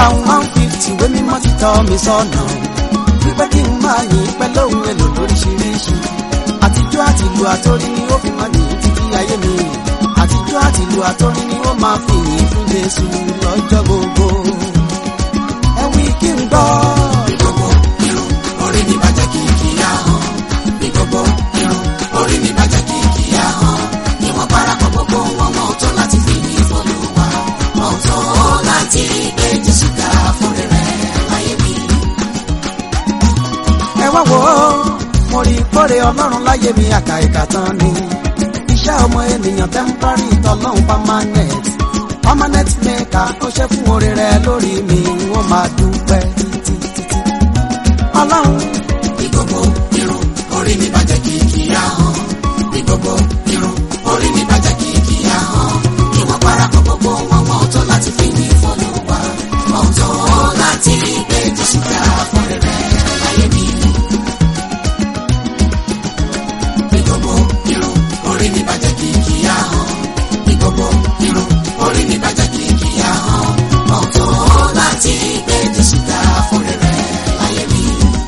Psalm 150 ìwé mímọ́ ti tọ́ mi sọ́nà wípé kí n máa yìn pẹ̀lú ohun èlò lóríṣiríṣi. Àtijọ́ àti ìlù àtórin ni ó fi máa yìn títí ayé mi. Àtijọ́ àti ìlù àtórin ni ó máa fi yìn fún Jésù lọ́jọ́ gbogbo. Ẹ wí kí n gbọ́. Bí gbogbo irun orí mi bá jẹ́ kìkì ahọ́n. Bí gbogbo irun orí mi bá jẹ́ kìkì ahọ́n. Ni wọ́n parapọ̀ gbogbo wọn mọ́ tó láti fi yìn f'Olúwa. Wọ́n tó láti gbé Jésù ga fún rere láyé mi. Ẹ wá wò ó, mo rí ìkórè Ọlọ́run láyé mi àkàìkà tán ni. Iṣẹ́ ọmọ ènìyàn temporary tọ́lọ́run permanent. Permanent maker ó ṣe fún oore rẹ̀ lórí mi, wọ́n máa dúpẹ́ títí títí. Ọlọ́run. Bí gbogbo irun orí mi bá jẹ́ kìkì ahọ́n. Bí gbogbo irun orí mi bá jẹ́ kìkì ahọ́n. Ni wọ́n parapọ̀ gbogbo wọn mọ́ tó láti fi yìn f'Olúwa. Wọ́n tó láti gbé Jésù ga fún rere láyé mi. Bí gbogbo irun orí mi bá jẹ́ kìkì ahọ́n. Bí gbogbo irun orí mi bá jẹ́ kìkì ahọ́n. Wọ́n tó láti gbé Jésù ga fún rere láyé mi.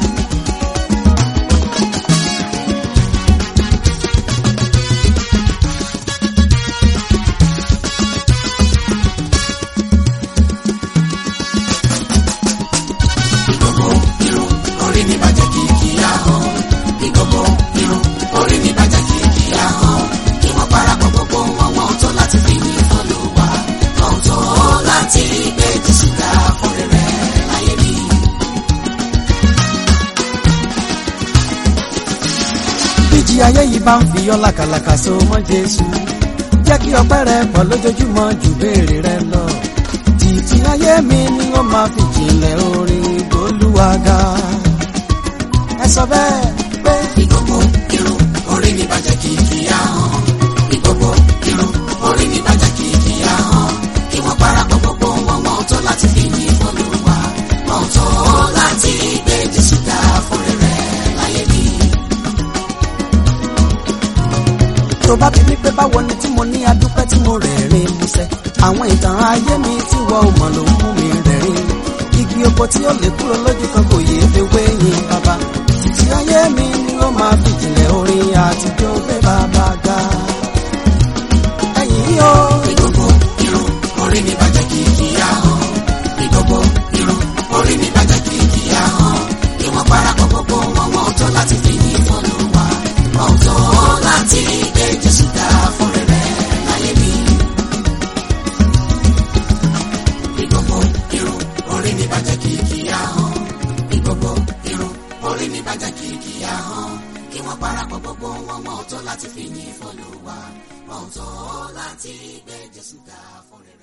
Bí gbogbo irun orí mi bá jẹ́ kìkì ahọ́n. Bí gbogbo irun orí mi bá jẹ́ kìkì ahọ́n. Kí wọ́n parapọ̀ gbogbo wọn wọ́n tó láti fi yìn f'Olúwa. Wọ́n tó láti gbé Jésù ga fún rere láyé mi. Bíjì ayé yìí bá ń fi ọ́ làkàlàkà so mọ́ Jésù. Jẹ́ kí ọpẹ́ rẹ pọ̀ lójoojúmọ́ ju béèrè rẹ lọ. Títí ayé mi ni ó máa fi jìnlẹ̀ orin Olúwa ga. Ẹ sọ bẹ́ẹ̀ pé. Bí gbogbo irun orí mi bá jẹ́ kìkì ahọ́n. Bí gbogbo irun orí mi bá jẹ́ kìkì ahọ́n. Kí wọ́n parapọ̀ gbogbo wọn wọ́n tó láti fi yìn f'Olúwa. Wọ́n tó láti gbé Jésù ga fún rere láyé mi. Tó bá bí mi pé báwo ni tí mo ní adúpẹ́ tí mo rẹ̀rìn músẹ́. Àwọn ìtàn ayé mi tí wọ́n ò mọ̀ ló ń mú mi rẹ̀rìn. Igi oko tí ó lè kúrò lójú kan kò yé ewé yìn bàbá. Títí ayé mi ni ó máa fi jìnlẹ̀ orin àtijọ́ gbé bàbá ga. Ẹ̀yìn o. Bí gbogbo irun orí mi bá jẹ́ kìkì ahọ́n. Bí gbogbo irun orí mi bá jẹ́ kìkì ahọ́n. Kí wọ́n parapọ̀ gbogbo wọn wọ́n tó láti fi yìn f'Olúwa. Wọ́n tó láti gbé Jésù ga fún rere láyé mi. Bí gbogbo irun orí mi bá jẹ́ kìkì ahọ́n. Bí gbogbo irun orí mi bá jẹ́ kìkì ahọ́n. Kí wọ́n parapọ̀ gbogbo wọn wọ́n tó láti fi yìn f'Olúwa. Wọ́n tó láti gbé Jésù ga fún rere.